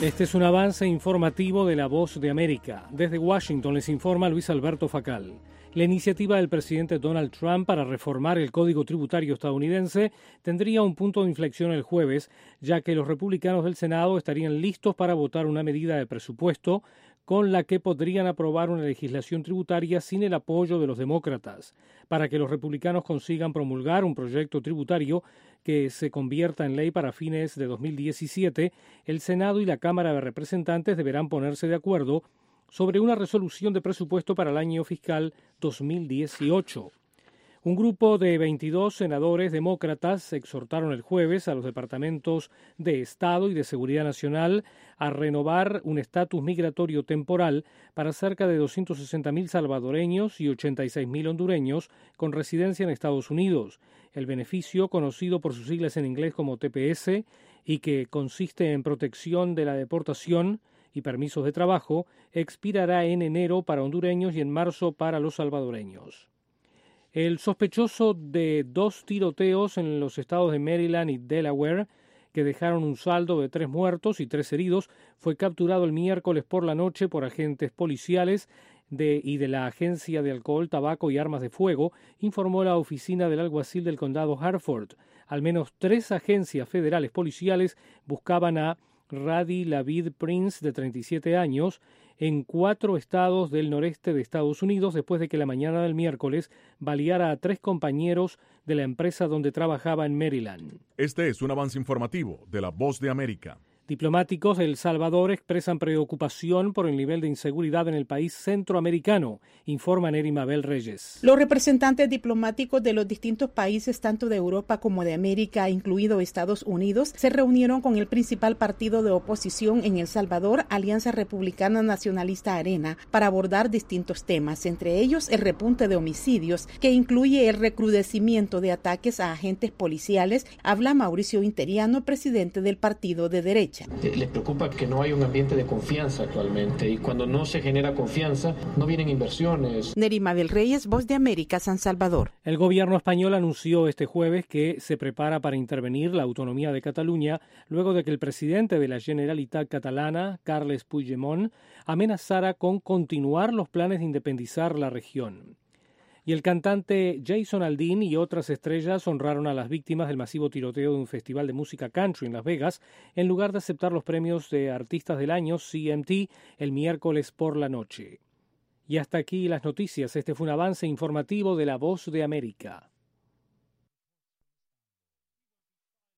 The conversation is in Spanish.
Este es un avance informativo de La Voz de América. Desde Washington les informa Luis Alberto Facal. La iniciativa del presidente Donald Trump para reformar el Código Tributario estadounidense tendría un punto de inflexión el jueves, ya que los republicanos del Senado estarían listos para votar una medida de presupuesto con la que podrían aprobar una legislación tributaria sin el apoyo de los demócratas. Para que los republicanos consigan promulgar un proyecto tributario que se convierta en ley para fines de 2017, el Senado y la Cámara de Representantes deberán ponerse de acuerdo sobre una resolución de presupuesto para el año fiscal 2018. Un grupo de 22 senadores demócratas exhortaron el jueves a los departamentos de Estado y de Seguridad Nacional a renovar un estatus migratorio temporal para cerca de 260.000 salvadoreños y 86.000 hondureños con residencia en Estados Unidos. El beneficio, conocido por sus siglas en inglés como TPS, y que consiste en protección de la deportación y permisos de trabajo, expirará en enero para hondureños y en marzo para los salvadoreños. El sospechoso de 2 tiroteos en los estados de Maryland y Delaware, que dejaron un saldo de 3 muertos y 3 heridos, fue capturado el miércoles por la noche por agentes policiales y de la Agencia de Alcohol, Tabaco y Armas de Fuego, informó la oficina del alguacil del condado Hartford. Al menos 3 agencias federales policiales buscaban a Radi Lavid Prince, de 37 años, en 4 estados del noreste de Estados Unidos después de que la mañana del miércoles baleara a 3 compañeros de la empresa donde trabajaba en Maryland. Este es un avance informativo de La Voz de América. Diplomáticos de El Salvador expresan preocupación por el nivel de inseguridad en el país centroamericano, informa Neri Mabel Reyes. Los representantes diplomáticos de los distintos países, tanto de Europa como de América, incluido Estados Unidos, se reunieron con el principal partido de oposición en El Salvador, Alianza Republicana Nacionalista Arena, para abordar distintos temas, entre ellos el repunte de homicidios, que incluye el recrudecimiento de ataques a agentes policiales. Habla Mauricio Interiano, presidente del partido de derecha. Les preocupa que no hay un ambiente de confianza actualmente, y cuando no se genera confianza, no vienen inversiones. Neri Mabel Reyes, Voz de América, San Salvador. El gobierno español anunció este jueves que se prepara para intervenir la autonomía de Cataluña luego de que el presidente de la Generalitat catalana, Carles Puigdemont, amenazara con continuar los planes de independizar la región. Y el cantante Jason Aldean y otras estrellas honraron a las víctimas del masivo tiroteo de un festival de música country en Las Vegas, en lugar de aceptar los premios de Artistas del Año, CMT, el miércoles por la noche. Y hasta aquí las noticias. Este fue un avance informativo de La Voz de América.